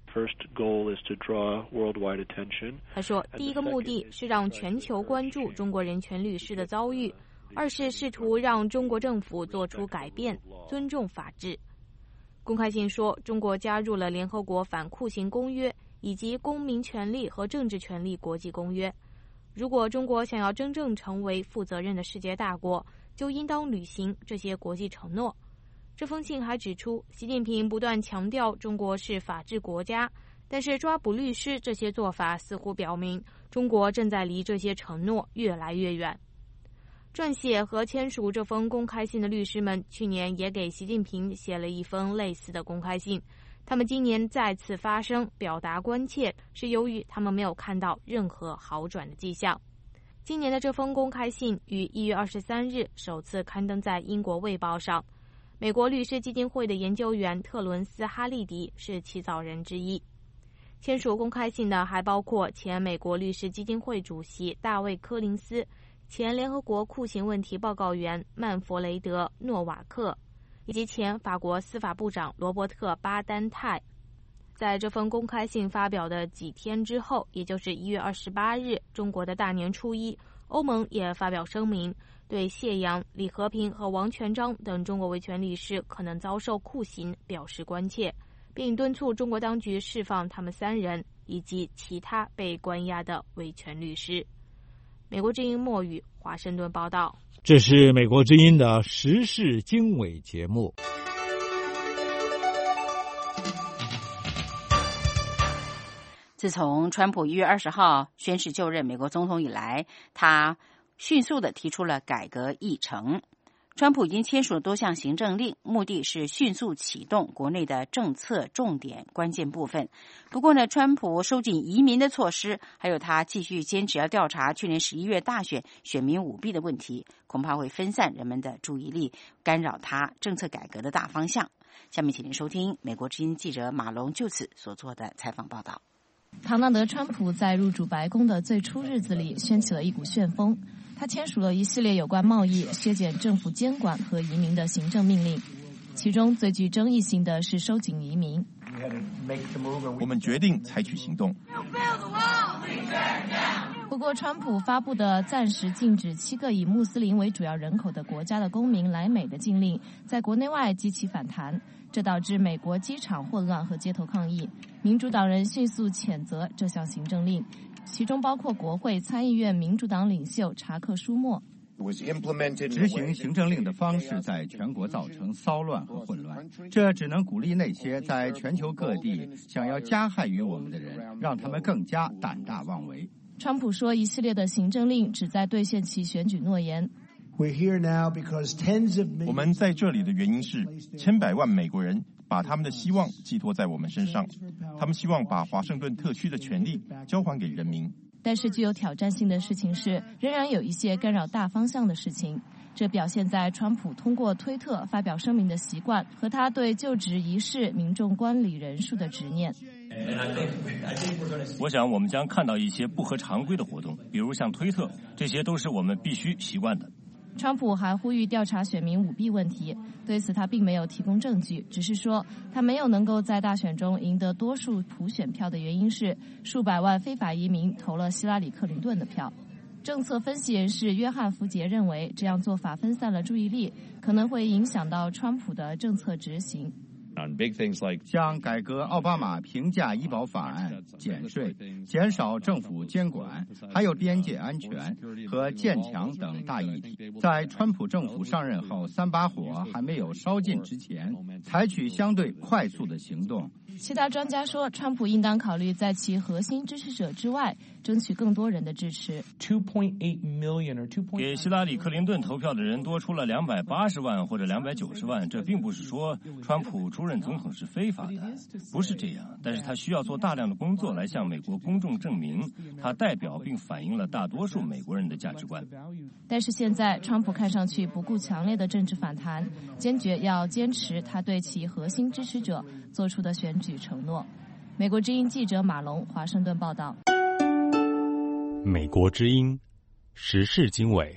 他说，第一个目的是让全球关注中国人权律师的遭遇，2是试图让中国政府做出改变，尊重法治。公开信说，中国加入了联合国反酷刑公约以及公民权利和政治权利国际公约。如果中国想要真正成为负责任的世界大国，就应当履行这些国际承诺。这封信还指出，习近平不断强调中国是法治国家，但是抓捕律师这些做法似乎表明，中国正在离这些承诺越来越远。撰写和签署这封公开信的律师们去年也给习近平写了一封类似的公开信，他们今年再次发声表达关切，是由于他们没有看到任何好转的迹象。今年的这封公开信于1月23日首次刊登在英国卫报上，美国律师基金会的研究员特伦斯·哈利迪是起草人之一。签署公开信的还包括前美国律师基金会主席大卫·柯林斯、前联合国酷刑问题报告员曼弗雷德·诺瓦克，以及前法国司法部长罗伯特·巴丹泰。在这封公开信发表的几天之后，也就是1月28日，中国的大年初一，欧盟也发表声明，对谢阳、李和平和王全璋等中国维权律师可能遭受酷刑表示关切，并敦促中国当局释放他们3人以及其他被关押的维权律师。美国之音莫语华盛顿报道。 这是美国之音的时事经纬节目。 自从川普1月20号宣誓就任美国总统以来，他迅速地提出了改革议程。川普已经签署了多项行政令，目的是迅速启动国内的政策重点关键部分。不过呢，川普收紧移民的措施，还有他继续坚持要调查去年11月大选选民舞弊的问题，恐怕会分散人们的注意力，干扰他政策改革的大方向。下面请您收听美国之音记者马龙就此所做的采访报道。 唐纳德·川普在入主白宫的最初日子里掀起了一股旋风，他签署了一系列有关贸易、削减政府监管和移民的行政命令，其中最具争议性的是收紧移民。 我们决定采取行动。 不过，川普发布的暂时禁止7个以穆斯林为主要人口的国家的公民来美的禁令，在国内外激起反弹，这导致美国机场混乱和街头抗议。民主党人迅速谴责这项行政令，其中包括国会参议院民主党领袖查克·舒默。 执行行政令的方式在全国造成骚乱和混乱，这只能鼓励那些在全球各地想要加害于我们的人，让他们更加胆大妄为。 川普说，一系列的行政令旨在兑现其选举诺言。 我们在这里的原因是，千百万美国人把他们的希望寄托在我们身上，他们希望把华盛顿特区的权力交还给人民。 但是具有挑战性的事情是，仍然有一些干扰大方向的事情。这表现在川普通过推特发表声明的习惯和他对就职仪式民众观礼人数的执念。 我想我们将看到一些不合常规的活动，比如像推特，这些都是我们必须习惯的。 川普还呼吁调查选民舞弊问题，对此他并没有提供证据，只是说他没有能够在大选中赢得多数普选票的原因是数百万非法移民投了希拉里·克林顿的票。 政策分析人士约翰·福杰认为，这样做法分散了注意力，可能会影响到川普的政策执行。 像改革奥巴马平价医保法案、减税、减少政府监管，还有边界安全和建墙等大议题，在川普政府上任后3把火还没有烧尽之前，采取相对快速的行动。 其他专家说，川普应当考虑在其核心支持者之外，争取更多人的支持。 给希拉里·克林顿投票的人多出了280万或者290万，这并不是说川普出任总统是非法的，不是这样。但是他需要做大量的工作来向美国公众证明，他代表并反映了大多数美国人的价值观。 但是现在，川普看上去不顾强烈的政治反弹，坚决要坚持他对其核心支持者做出的选举承诺。美国之音记者马龙华盛顿报道。 美国之音时事经纬。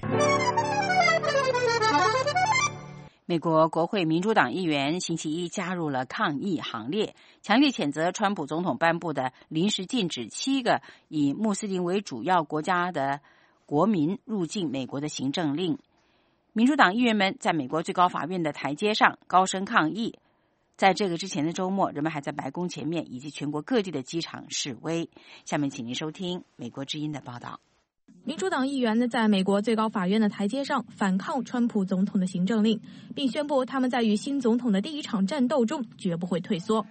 美国国会民主党议员星期一加入了抗议行列，强烈谴责川普总统颁布的临时禁止7个以穆斯林为主要国家的国民入境美国的行政令。民主党议员们在美国最高法院的台阶上高声抗议。在这个之前的周末，人们还在白宫前面以及全国各地的机场示威。下面请您收听美国之音的报道。 民主党议员呢，在美国最高法院的台阶上反抗川普总统的行政令，并宣布他们在与新总统的第一场战斗中绝不会退缩。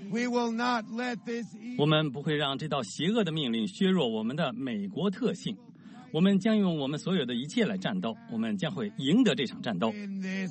我们不会让这道邪恶的命令削弱我们的美国特性。我们将用我们所有的一切来战斗，我们将会赢得这场战斗。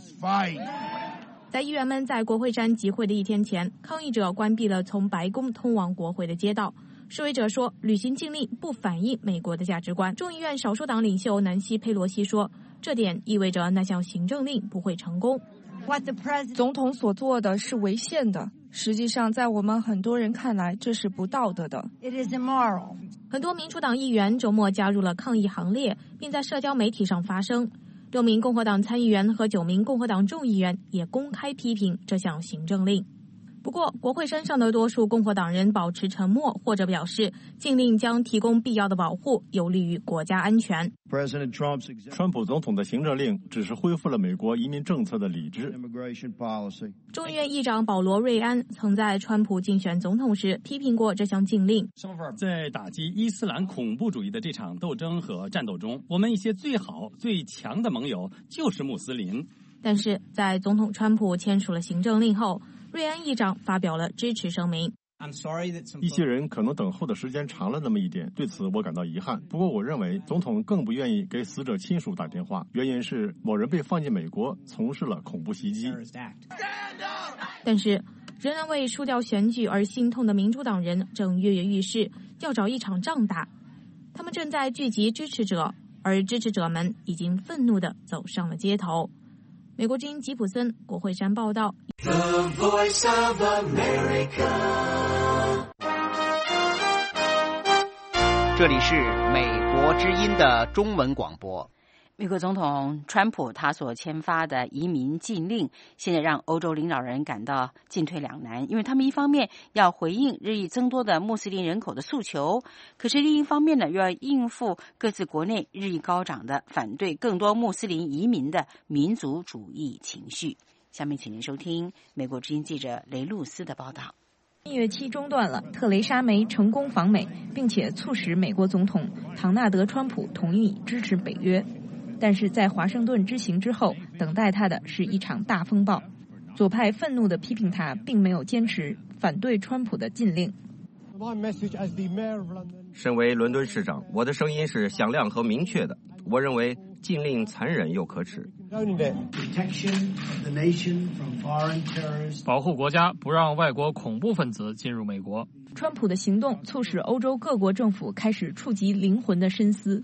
在议员们在国会山集会的一天前，抗议者关闭了从白宫通往国会的街道。示威者说，履行禁令不反映美国的价值观。众议院少数党领袖南希·佩洛西说，这点意味着那项行政令不会成功。 总统所做的是违宪的，实际上在我们很多人看来，这是不道德的。 很多民主党议员周末加入了抗议行列，并在社交媒体上发声。6名共和党参议员和9名共和党众议员也公开批评这项行政令。不过，国会山上的多数共和党人保持沉默，或者表示禁令将提供必要的保护，有利于国家安全。 川普总统的行政令只是恢复了美国移民政策的理智。 众议院议长保罗·瑞安曾在川普竞选总统时批评过这项禁令。 在打击伊斯兰恐怖主义的这场斗争和战斗中，我们一些最好最强的盟友就是穆斯林。 但是在总统川普签署了行政令后，瑞安议长发表了支持声明。 一些人可能等候的时间长了那么一点，对此我感到遗憾。不过我认为总统更不愿意给死者亲属打电话，原因是某人被放进美国，从事了恐怖袭击。 但是仍然为输掉选举而心痛的民主党人正跃跃欲试，要找一场仗打。他们正在聚集支持者，而支持者们已经愤怒地走上了街头。美国之音吉普森国会山报道。 The Voice of America。 这里是美国之音的中文广播。 美国总统川普他所签发的移民禁令，现在让欧洲领导人感到进退两难，因为他们一方面要回应日益增多的穆斯林人口的诉求，可是另一方面呢，又要应付各自国内日益高涨的反对更多穆斯林移民的民族主义情绪。下面请您收听美国之音记者雷露斯的报道。 蜜月期中断了，特蕾莎梅成功访美，并且促使美国总统唐纳德·川普同意支持北约。但是在华盛顿之行之后，等待他的是一场大风暴。左派愤怒地批评他并没有坚持反对川普的禁令。 身为伦敦市长，我的声音是响亮和明确的。我认为禁令残忍又可耻。 保护国家，不让外国恐怖分子进入美国。 川普的行动促使欧洲各国政府开始触及灵魂的深思。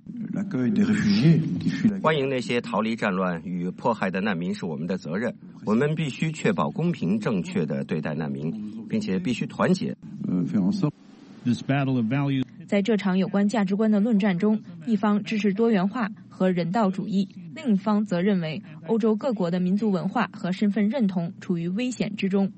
欢迎那些逃离战乱与迫害的难民是我们的责任，我们必须确保公平正确的对待难民，并且必须团结。 在这场有关价值观的论战中，一方支持多元化和人道主义，另一方则认为欧洲各国的民族文化和身份认同处于危险之中。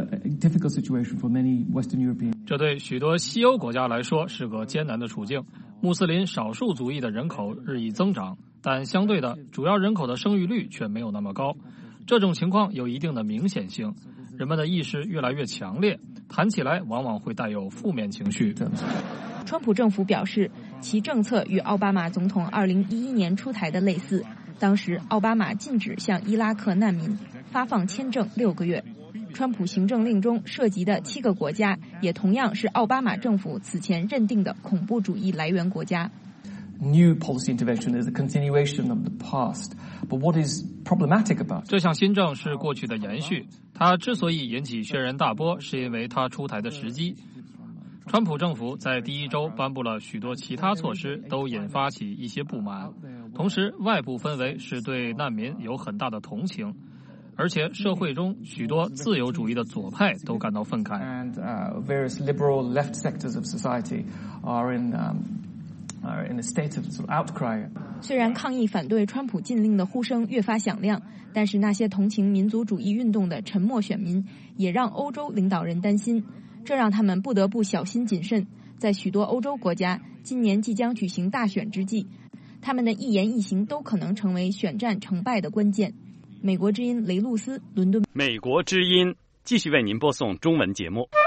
这对许多西欧国家来说是个艰难的处境。 穆斯林少数族裔的人口日益增长，但相对的，主要人口的生育率却没有那么高。这种情况有一定的明显性，人们的意识越来越强烈，谈起来往往会带有负面情绪。 川普政府表示，其政策与奥巴马总统2011年出台的类似，当时奥巴马禁止向伊拉克难民发放签证6个月。川普行政令中涉及的7个国家，也同样是奥巴马政府此前认定的恐怖主义来源国家。 New policy intervention is a continuation of the past, but what is problematic about it? 这项新政是过去的延续，它之所以引起轩然大波，是因为它出台的时机。川普政府在第一周颁布了许多其他措施，都引发起一些不满。同时，外部氛围是对难民有很大的同情，而且社会中许多自由主义的左派都感到愤慨。 And various liberal left sectors of society are in a state of sort of outcry. 虽然抗议反对川普禁令的呼声越发响亮，但是那些同情民族主义运动的沉默选民也让欧洲领导人担心，这让他们不得不小心谨慎。在许多欧洲国家，今年即将举行大选之际，他们的一言一行都可能成为选战成败的关键。美国之音雷露斯，伦敦。 美国之音继续为您播送中文节目。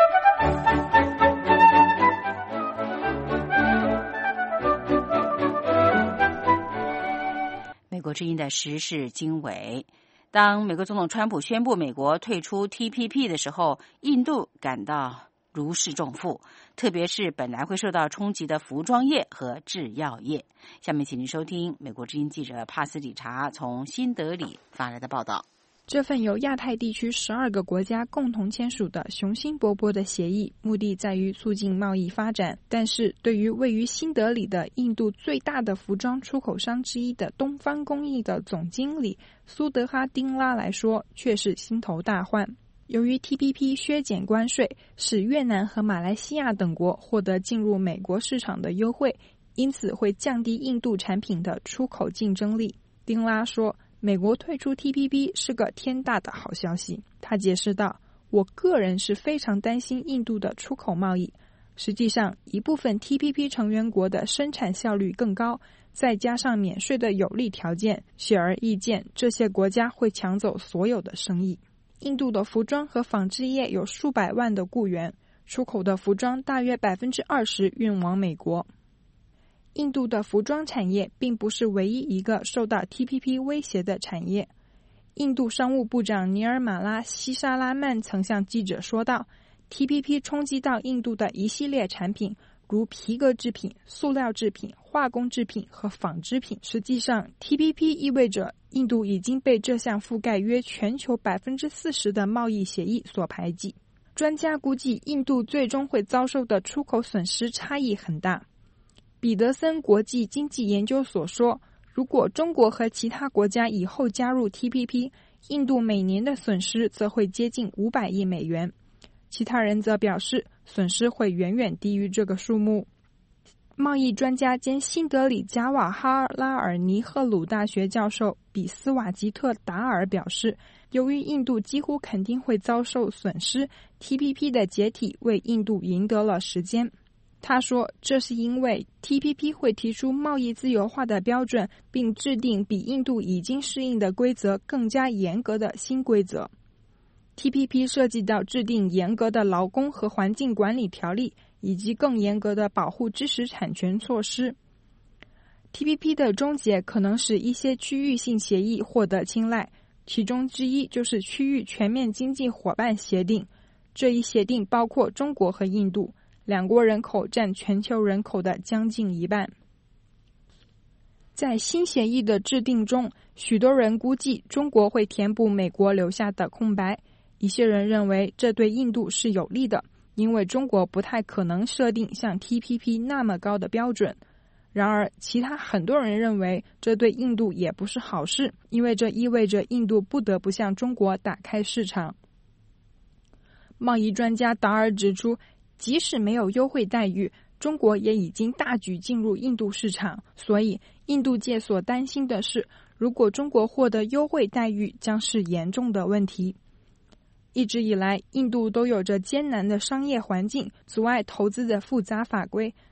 美国之音的时事经纬。当美国总统川普宣布美国退出 TPP 的时候，印度感到如释重负，特别是本来会受到冲击的服装业和制药业。下面请您收听美国之音记者帕斯理查从新德里发来的报道。 这份由亚太地区12个国家共同签署的雄心勃勃的协议，目的在于促进贸易发展，但是对于位于新德里的印度最大的服装出口商之一的东方工艺的总经理苏德哈丁拉来说，却是心头大患。由于 TPP 削减关税，使越南和马来西亚等国获得进入美国市场的优惠，因此会降低印度产品的出口竞争力。丁拉说，美国退出 TPP 是个天大的好消息。他解释道，我个人是非常担心印度的出口贸易。实际上，一部分 TPP 成员国的生产效率更高，再加上免税的有利条件，显而易见，这些国家会抢走所有的生意。印度的服装和纺织业有数百万的雇员，出口的服装大约 20% 运往美国。印度的服装产业并不是唯一一个受到 TPP 威胁的产业。印度商务部长尼尔马拉·西沙拉曼曾向记者说道， TPP 冲击到印度的一系列产品，如皮革制品、塑料制品、化工制品和纺织品。实际上 TPP 意味着印度已经被这项覆盖约全球 40% 的贸易协议所排挤。专家估计，印度最终会遭受的出口损失差异很大。彼得森国际经济研究所说，如果中国和其他国家以后加入 TPP， 印度每年的损失则会接近500亿美元。其他人则表示，损失会远远低于这个数目。贸易专家兼新德里贾瓦哈拉尔尼赫鲁大学教授比斯瓦吉特达尔表示，由于印度几乎肯定会遭受损失， TPP 的解体为印度赢得了时间。他说，这是因为 TPP 会提出贸易自由化的标准，并制定比印度已经适应的规则更加严格的新规则。TPP 涉及到制定严格的劳工和环境管理条例，以及更严格的保护知识产权措施。TPP 的终结可能使一些区域性协议获得青睐，其中之一就是区域全面经济伙伴协定。这一协定包括中国和印度，两国人口占全球人口的将近一半。在新协议的制定中，许多人估计中国会填补美国留下的空白。一些人认为这对印度是有利的，因为中国不太可能设定像 TPP 那么高的标准。然而，其他很多人认为这对印度也不是好事，因为这意味着印度不得不向中国打开市场。贸易专家达尔指出，即使没有优惠待遇，中国也已经大举进入印度市场，所以印度界所担心的是，如果中国获得优惠待遇，将是严重的问题。一直以来，印度都有着艰难的商业环境，阻碍投资的复杂法规，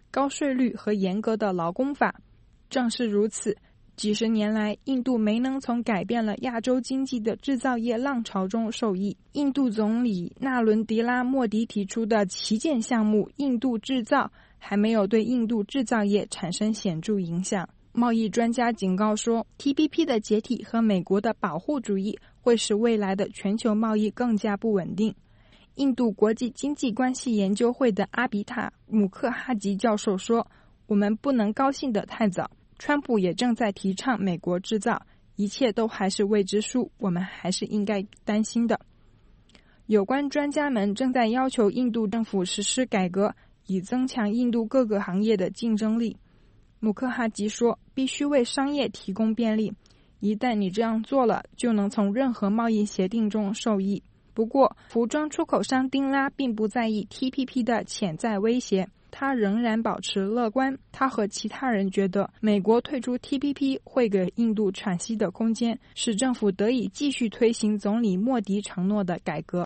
高税率和严格的劳工法。正是如此，几十年来，印度没能从改变了亚洲经济的制造业浪潮中受益。印度总理纳伦迪拉·莫迪提出的旗舰项目“印度制造”还没有对印度制造业产生显著影响。贸易专家警告说 ，TPP 的解体和美国的保护主义会使未来的全球贸易更加不稳定。印度国际经济关系研究会的阿比塔·姆克哈吉教授说：“我们不能高兴得太早。川普也正在提倡美国制造，一切都还是未知数，我们还是应该担心的。”有关专家们正在要求印度政府实施改革，以增强印度各个行业的竞争力。姆克哈吉说：“必须为商业提供便利，一旦你这样做了，就能从任何贸易协定中受益。”不过，服装出口商丁拉并不在意 TPP 的潜在威胁，他仍然保持乐观。他和其他人觉得，美国退出 TPP 会给印度喘息的空间，使政府得以继续推行总理莫迪承诺的改革。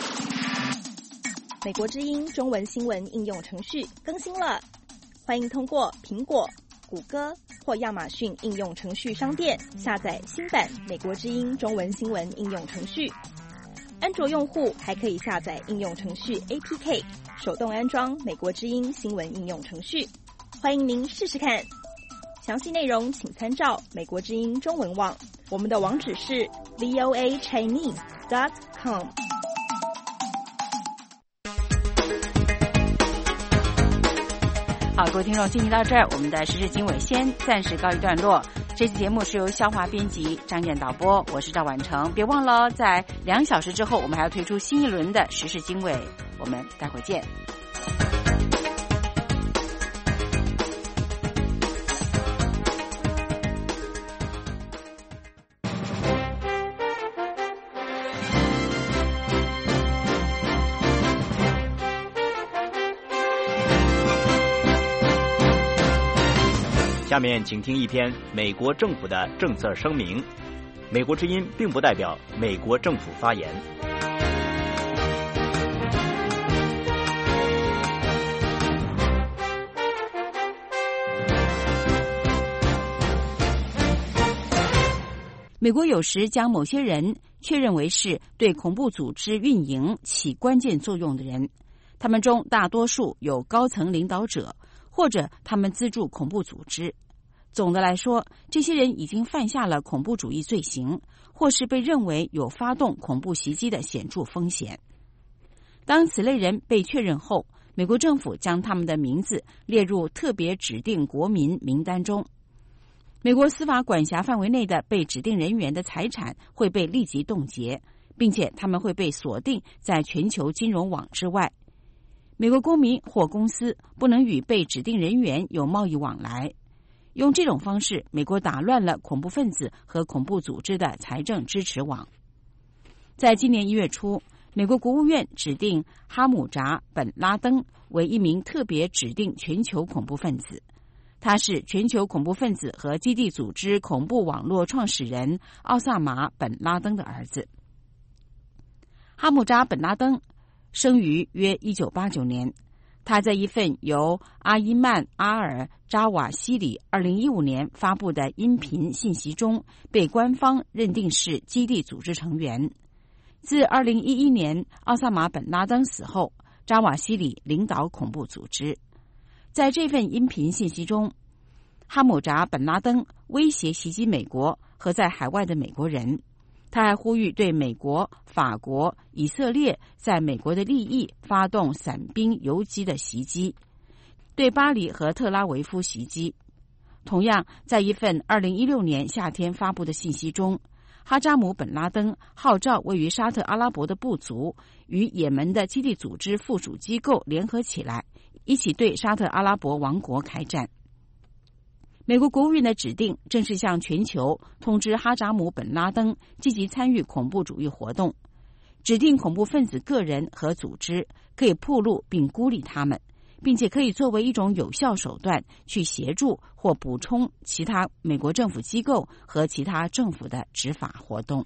美国之音中文新闻应用程序更新了，欢迎通过苹果、谷歌或亚马逊应用程序商店下载新版美国之音中文新闻应用程序。安卓用户还可以下载应用程序 APK， 手动安装美国之音新闻应用程序。欢迎您试试看。详细内容请参照美国之音中文网，我们的网址是 voachinese.com。 好，各位听众，进行到这儿，我们的时事经纬先暂时告一段落。这期节目是由肖华编辑，张燕导播，我是赵婉成。别忘了，在2小时之后，我们还要推出新一轮的时事经纬。我们待会儿见。 下面请听一篇美国政府的政策声明。美国之音并不代表美国政府发言。 美国有时将某些人确认为是对恐怖组织运营起关键作用的人，他们中大多数有高层领导者，或者他们资助恐怖组织。总的来说，这些人已经犯下了恐怖主义罪行，或是被认为有发动恐怖袭击的显著风险。当此类人被确认后，美国政府将他们的名字列入特别指定国民名单中。美国司法管辖范围内的被指定人员的财产会被立即冻结，并且他们会被锁定在全球金融网之外。美国公民或公司不能与被指定人员有贸易往来。用这种方式，美国打乱了恐怖分子和恐怖组织的财政支持网。在今年1月初，美国国务院指定哈姆扎·本·拉登为一名特别指定全球恐怖分子。他是全球恐怖分子和基地组织恐怖网络创始人奥萨马·本·拉登的儿子。哈姆扎·本·拉登生于约1989年。他在一份由阿伊曼·阿尔扎瓦西里2015年发布的音频信息中，被官方认定是基地组织成员。自2011年奥萨马·本·拉登死后，扎瓦西里领导恐怖组织。在这份音频信息中，哈姆扎·本·拉登威胁袭击美国和在海外的美国人。他还呼吁对美国、法国、以色列在美国的利益发动伞兵游击的袭击，对巴黎和特拉维夫袭击。同样，在一份2016年夏天发布的信息中，哈扎姆·本·拉登号召位于沙特阿拉伯的部族与也门的基地组织附属机构联合起来，一起对沙特阿拉伯王国开战。美国国务院的指定正是向全球通知哈扎姆·本·拉登积极参与恐怖主义活动。指定恐怖分子个人和组织可以暴露并孤立他们，并且可以作为一种有效手段去协助或补充其他美国政府机构和其他政府的执法活动。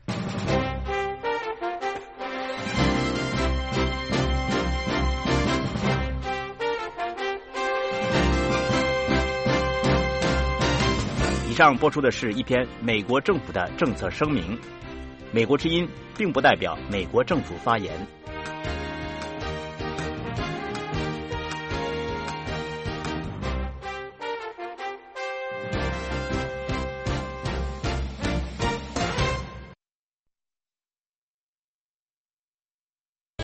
上播出的是一篇美国政府的政策声明。美国之音并不代表美国政府发言。